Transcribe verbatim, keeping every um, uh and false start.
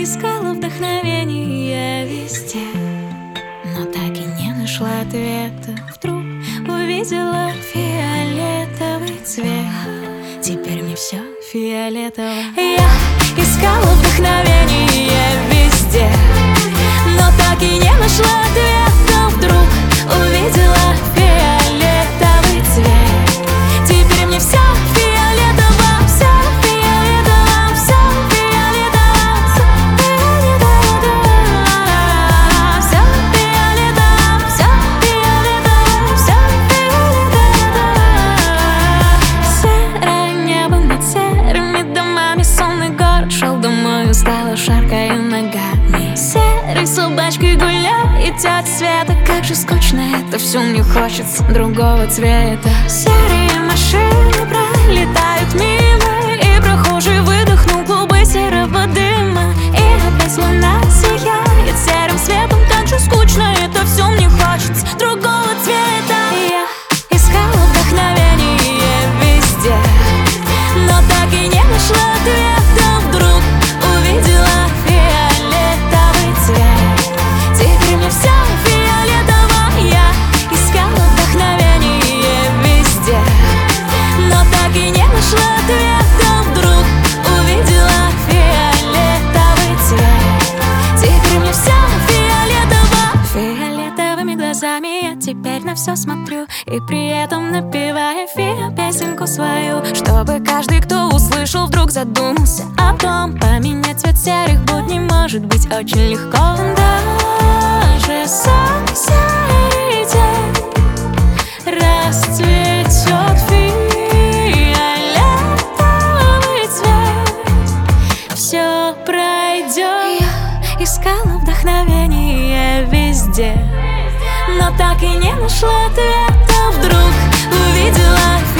искала вдохновение везде, но так и не нашла ответа. Вдруг увидела фиолетовый цвет. Теперь мне все фиолетово. Я искала вдохновение везде, но так и не нашла ответа. Вдруг увидела фиолетовый цвет. Теперь мне все фиолетово, все фиолетово, все фиолетово, все фиолетово, все фиолетово, все фиолетово. Серое небо над серыми домами, сонный город шел домой, устала, шаркая ногами. Серой собачкой гуляет тетя Света. Как же скучно это все, мне хочется другого цвета. Серые машины пролетают мимо, и прохожий выдохнул клубы серого дыма. И опять луна сияет серым светом. Как же скучно это все, мне хочется другого цвета. Я искала вдохновение везде, но так и не нашла ответа. Вдруг увидела фиолетовый цвет. Теперь мне все фиолетово. Я искала вдохновение везде, но так и не нашла ответа. Вдруг увидела фиолетовый цвет. Теперь мне все фиолетово. Фиолетовыми глазами я теперь на все смотрю, и при этом напевая фио песенку свою, чтобы каждый, кто услышал, вдруг задумался о том, поменять цвет серых будней может быть очень легко. Даже самый серый день расцветет фиолетовый цвет. Все пройдет. Я искала вдохновение везде, но так и не нашла ответа. Вдруг увидела